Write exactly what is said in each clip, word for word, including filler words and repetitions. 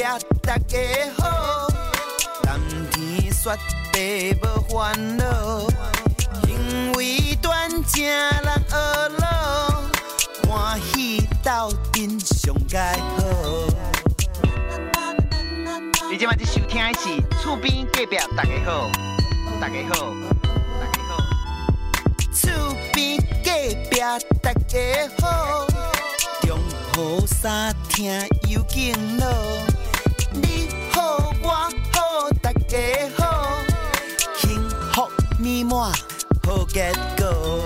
大家好，冬天雪地无烦恼，行为端正人学老，欢喜斗阵上佳好。你今晚在收听的是厝边隔壁大家好，大家好，大家好，厝边隔壁大家好，中好三听有敬老，你好我好大家好，幸福美满好结果。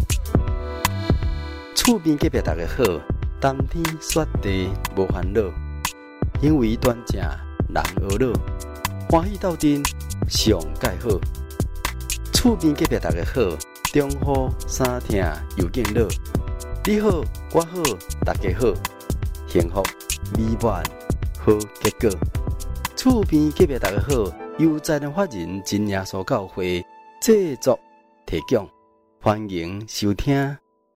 厝边隔壁大家好，冬天雪地无烦恼，行为端正人学老，欢喜斗阵上介好。厝边隔壁大家好，中好三听有敬老，你好我好大家好，幸福美满好结果。厝边隔壁大家好，由在人法人真耶稣教会制作提供，欢迎收听。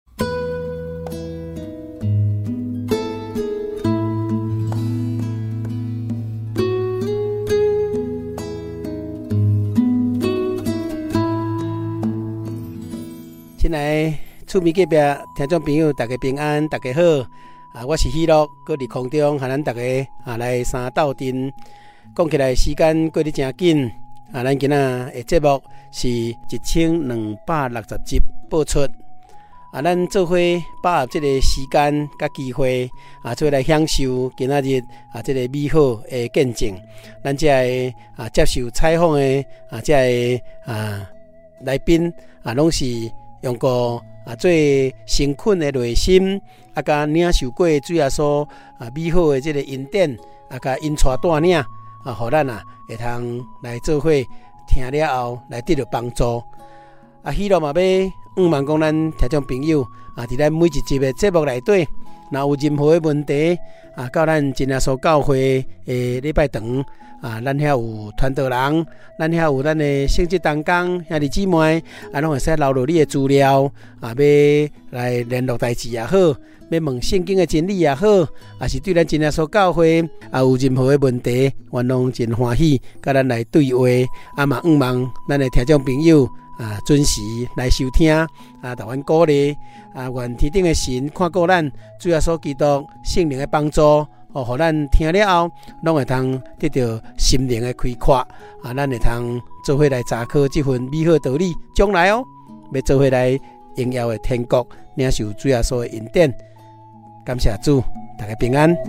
亲爱厝边隔壁听众朋友，大家平安，大家好啊！我是喜乐，搁伫空中和咱大家啊来三斗阵。讲起来时间过得真紧啊！咱今仔的节目是一千两百六十集播出啊！咱做伙把握这个时间甲机会啊，做来享受今仔日啊这个美好的见证。咱这个啊接受采访的啊这个啊来宾啊，拢是用过啊最诚恳的内心，啊甲领受过主耶稣啊美好的这个恩典，啊甲因带带领啊，互咱啊会通来做伙听了后来得到帮助。啊，希望嘛要望讲咱听众朋友啊，伫咱每一集的节目内底，若有任何的问题啊，到咱真耶稣教会的礼拜堂。啊，咱遐有传道人，咱遐有咱的圣职同工兄弟姊妹，啊，拢会使留落你的资料，啊，要来联络代志也好，要问圣经的真理也好，啊，是对咱真耶稣教会啊有任何的问题，阮拢真欢喜，甲咱来对话，啊嘛希望咱的听众朋友啊准时来收听，啊，台湾鼓励，啊，愿天顶的神看顾咱，主耶稣基督圣灵的帮助。哦，互咱听了后，拢会通得到心灵的开阔啊！咱会通做伙来查考这份美好道理，将来哦，要做伙来荣耀的天国，领受主耶稣的恩典。感谢主，大家平安。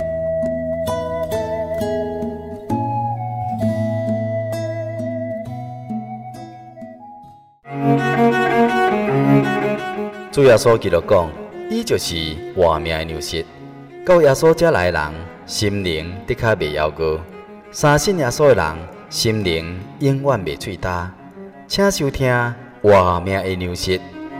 主耶稣基督讲，伊就是活命的牛舌。到耶稣这来的人，心灵的确袂夭糕；相信耶稣的人，心灵永远袂脆焦。请收听《活命的牛舌》。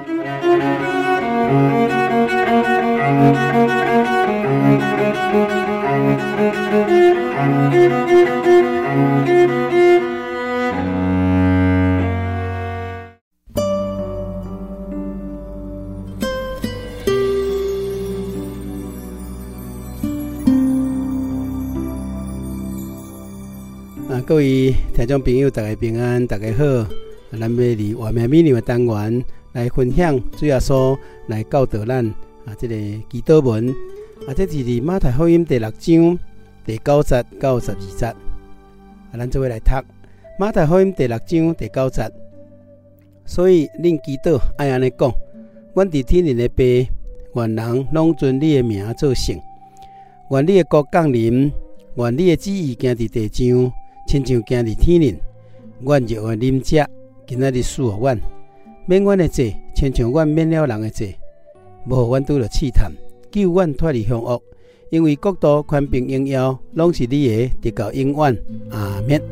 各位听众朋友，大家平安，大家好。咱要伫活命美牛的单元来分享主耶稣来教导咱啊，这个祈祷文啊，这是伫马太福音第六章第九节到十二节啊，咱做伙来读马太福音第六章第九节。所以恁祈祷爱安尼讲：阮伫天上的爸，愿人拢尊你的名做圣，愿你的国降临，愿你的旨意行伫地上。亲像行伫天灵，阮就会啉食，今仔日赐予阮，免阮的罪，亲像阮免了人的罪，无互阮拄着试探，救阮脱离凶恶，因为国度、权柄、荣耀，拢是你的，直到永远。阿免。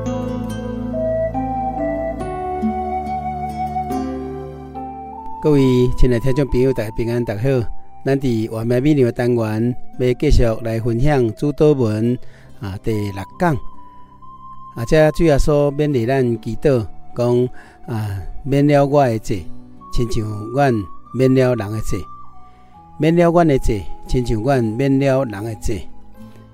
各位亲爱的听众朋友，大家平安，大家好。咱伫活命美牛的单元，要继续来分享主祷文啊第六讲。啊，这主耶稣勉励咱祈祷，讲啊，免了我的罪，亲像阮免了人的罪；免了阮的罪，亲像阮免了人的罪。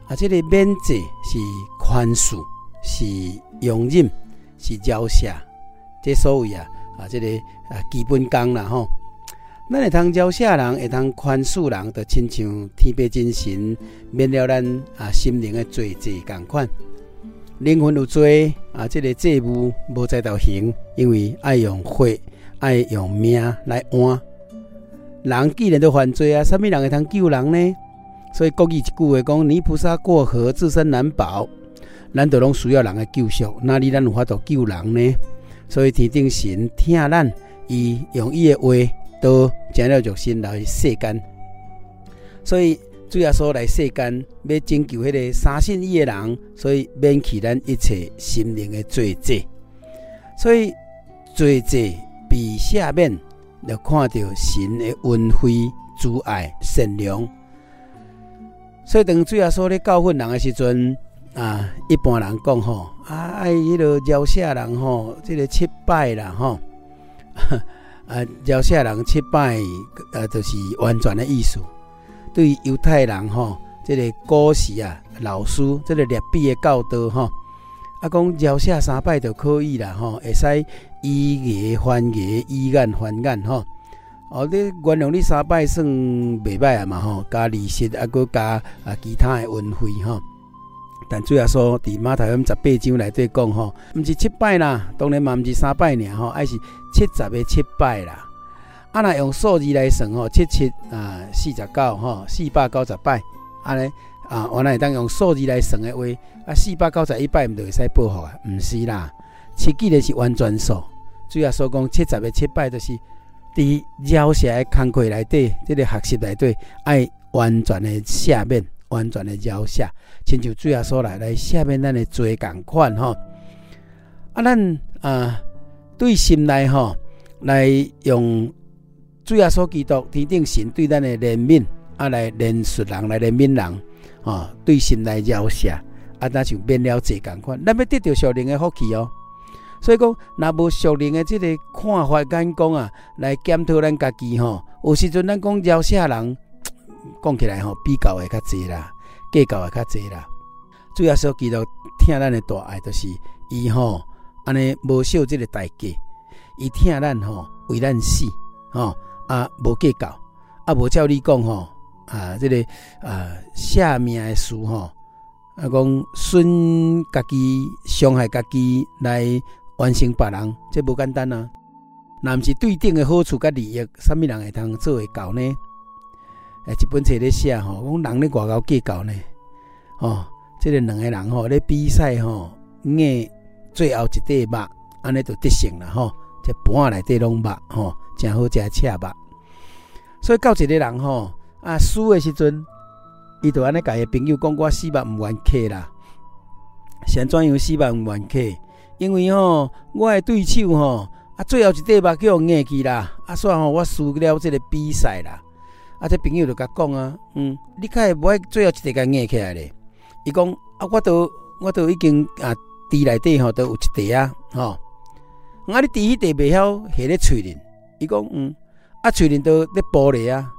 啊，这个免罪是宽恕，是容忍，是饶赦，这所谓啊啊，这个啊基本功啦吼。咱会通饶赦人，会通宽恕人，就亲像天父真神免了咱啊心灵的罪罪共款。灵魂有罪啊，这个罪务无在道行，因为爱用血，爱用命来换。人既然都犯罪啊，什么人会通救人呢？所以国语一句话讲：泥菩萨过河，自身难保。咱都拢需要人的救赎，哪里咱有法度救人呢？所以天顶神听咱，伊用伊的话，都成了肉身来世间。所以主耶稣来世间，要拯救迄个相信伊的人，所以免去咱一切心灵的罪责。所以罪责被赦免，就看到神的恩惠、慈爱、善良。所以当主耶稣咧教训人的时阵，啊，一般人讲吼，啊，爱迄个饶赦人吼，这个七拜啦吼，啊，饶赦人七拜，呃，就是完全的意思。对于犹太人吼，这个古时啊，老师这个律比的教导吼，啊，讲饶赦三拜就可以啦吼，会使以牙还牙，以眼还眼吼。哦，你原谅你三摆算袂歹啊嘛吼，加利息啊，佮加啊其他的恩惠吼。但主要说，伫马太福音十八章内底讲吼，毋是七摆啦，当然嘛毋是三摆尔吼，还是七十个七摆啦。啊，若用数字来算吼，七七啊四十九吼，四百九十摆，安尼啊，原来会当用数字来算的话，啊四百九十一摆毋就会使报复啊？毋是啦，七记的是完全数。主要说讲七十个七摆就是。伫饶赦的工课内底，这个学习内底，爱完全的赦免，完全的饶赦，亲像主耶稣来来赦免咱的罪共款吼。啊，咱啊对心内吼来用主耶稣基督天顶神对咱的怜悯，啊来怜恤人，来怜悯人，吼对心内饶赦，啊那像免了罪共款，咱要得到属灵的福气哦。所以讲，若无属灵的这个看法眼光啊，来检讨咱家己吼，有时阵咱讲饶赦人，讲起来吼，比较会较济啦，计较会较济啦。主要说基督听咱的大爱，就是伊吼安尼无受这个代价，伊听咱吼为咱死吼啊，无计较啊，无照你讲吼啊，这个啊赦命的事吼啊，讲损家己、伤害家己来。完成别人，这无简单啊！若毋是对等的好处甲利益，啥物人会通做会到呢？诶，一本册咧写吼，讲人咧外口计较呢，吼，这个两个人吼咧比赛吼，硬最后一块肉，安尼就得胜啦吼！这盘内底拢肉吼，真好食赤肉。所以到一个人吼啊输的时阵，伊就安尼甲伊朋友讲：我死肉毋愿客啦，是怎样死肉毋愿客？因为吼，我的对手吼啊，最后一块肉叫我硬去啦，啊，煞吼我输了这个比赛啦。啊，这朋友就甲讲啊，嗯，你开无爱最后一块甲硬起来咧？伊讲啊，我都我都已经啊，地内底吼都有一块啊，吼。啊，你第一块袂晓下咧喙面，伊讲嗯，啊喙面都咧剥咧啊，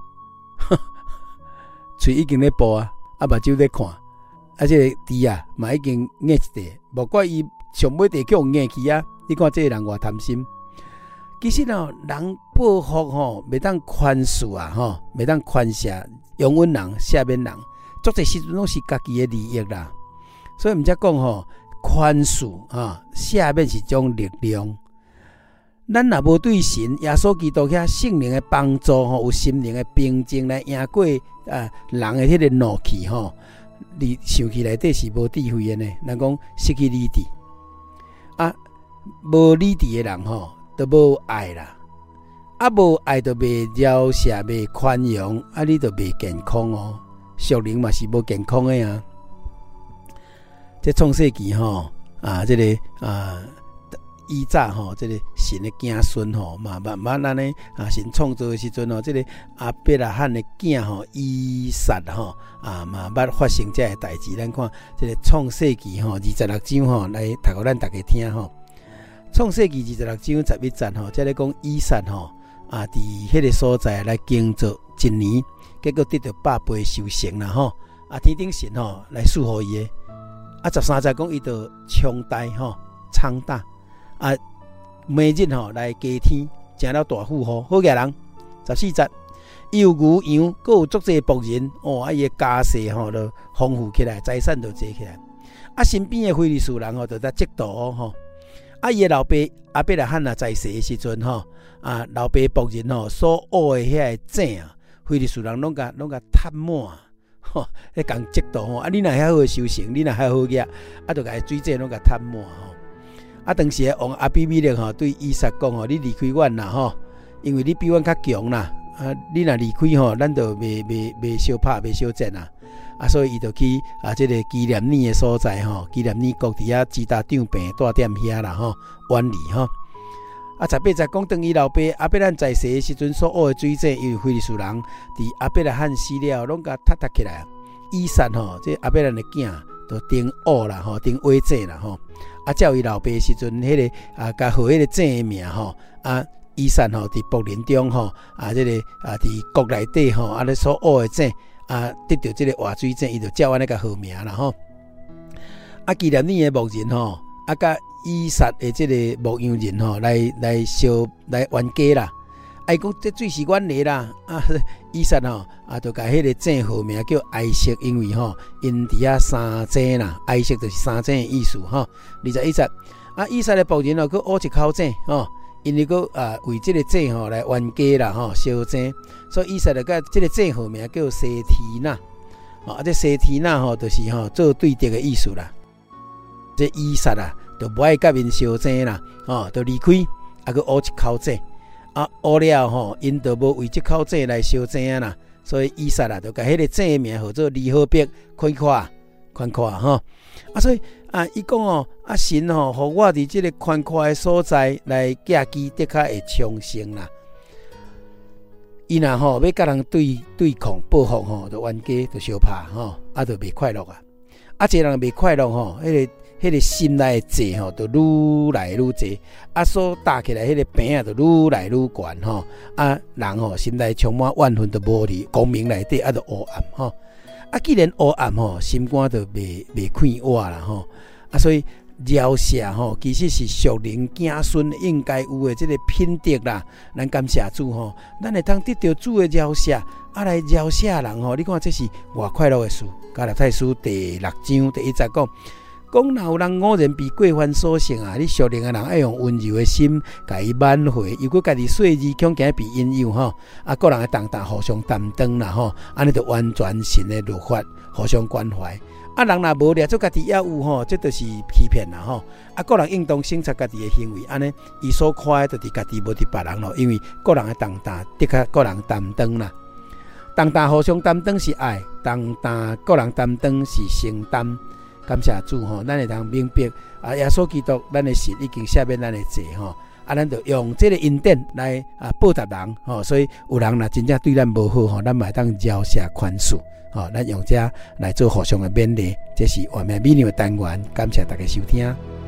喙已经咧剥啊，啊目睭咧看，啊这个猪啊嘛已经硬一块，无怪伊。上尾地叫硬去啊！你看这个人偌贪心。其实哦，人报复吼，袂当宽恕啊，吼，袂当宽赦、容忍人、赦免人，做这时阵拢是家己的利益啦。所以毋则讲吼，宽恕啊、赦免是种力量。咱若无对神、耶稣基督遐圣灵的帮助吼，有心灵的平静来赢过啊人的迄个怒气吼，你想起来底是无智慧的呢？人讲失去理智。啊，无理智的人吼，都无爱啦。啊，无爱就袂饶赦、袂宽容，啊，你就袂健康哦。属灵嘛是无健康的啊。这创世纪吼啊，这个啊，以早吼，这个神的子孙吼，嘛慢慢安尼啊，神创造的时阵吼，这个阿伯拉罕的囝吼，以撒吼啊，慢慢发生这个代志。咱看这个创世纪吼，二十六章吼，来读互咱大家听吼。创世纪二十六章十一节吼，这咧讲以撒吼啊，伫迄个所在来耕作一年，结果得到百倍收成啦吼。 啊天顶神吼来赐予伊的。啊十三节讲伊就冲大吼苍大啊，每日吼来加天，成了大富豪好个人。十四节伊有牛羊，阁有足济仆人哦，啊伊的家世吼就丰富起来，财产就济起来。啊身边的非利士人吼就在嫉妒吼。啊伊的老爸亚伯拉罕啊在世的时阵吼，啊老爸仆人吼所学的遐个井啊，非利士人拢甲拢甲贪满。吼，迄共嫉妒吼，啊！你若遐好修行，你若遐好嘢，啊，就甲伊水井拢甲贪满吼。啊，当时王阿比米勒吼对以撒讲吼，你离开阮啦吼，因为你比阮较强啦。啊，你若离开吼，咱就袂袂袂相拍，袂相战啦。啊，所以伊就去啊，即、這个基念尼的所在吼，基念尼国伫遐支大长病大点遐啦吼，远离吼。啊，十八节讲，当伊老爸亚伯兰在世的时阵所学的水井，因为非利士人伫亚伯拉罕死了，拢甲踢踢起来。以撒吼，即亚伯兰的囝，就顶学啦吼，顶挖井啦吼。啊，照伊老爸的时阵，迄、那个啊，甲号迄个井的名吼，啊，以撒吼伫柏林中吼，啊，即、這个啊伫国内底吼，啊咧所学的井，啊得到即个活水井，伊就照安尼个号名啦吼。啊，纪念你的牧人吼。啊，甲以撒的即个牧羊人吼，来来烧来冤家啦。啊，伊讲这水是阮的啦。啊，以撒吼啊，就甲迄个井号名叫埃色，因为吼因伫遐三井啦，埃色就是三井的意思吼。二十一节啊，以撒的牧人吼，佮挖一口井吼，因为佮啊为即个井吼来冤家啦吼，烧井，所以以撒就甲即个井号名叫西提纳。哦，啊，这西提纳吼，就是吼做对敌的意思啦。这以撒啊，就不爱甲因烧井啦，哦，就离开，啊，佮挖一口井，啊，挖了吼，因就无为这口井来烧井啦，所以以撒啊，就甲迄个井的名号做利河边宽阔，宽阔吼，啊，所以啊，伊讲哦，啊，神吼，互我伫这个宽阔的所在来寄居，的确会昌盛啦。伊若吼要甲人对对抗报复吼，就冤家就相拍吼，啊，就袂快乐啊，啊，一个人袂快乐吼，迄个。迄个心内的债吼，就愈来愈济，啊，所搭起来迄个病啊，就愈来愈悬吼，啊，人吼心内充满怨恨，就无伫光明内底，啊，就黑暗吼，啊，既然黑暗吼，心肝就袂袂快活啦吼，啊，所以饶赦吼，其实是属灵子孙应该有的即个品德啦，咱感谢主吼，咱会通得到主的饶赦，啊，来饶赦人吼，你看这是偌快乐的事。加拉太书第六章第一节讲。讲若有人恶人被过犯所胜啊！你属灵的人爱用温柔的心，甲伊挽回。如果家己细字恐惊被引诱吼，啊，个人的重担互相担当啦吼，安尼就完全神的律法，互相关怀。啊，人若无掠做家己也有吼，这就是欺骗啦吼。啊，个人应当省察家己的行为，安尼伊所看的就是家己，无伫别人咯。因为个人的重担的确个人担当啦，重担互相担当是爱，重担个人担当是承担。感谢主吼，咱会通明白啊，耶稣基督咱的神已经赦免咱的罪吼，啊，咱就用这个恩典来啊报答人吼，所以有人若真正对咱无好吼，咱嘛会当饶赦宽恕吼，咱用这来做互相的勉励，这是我们美妙的单元，感谢大家收听。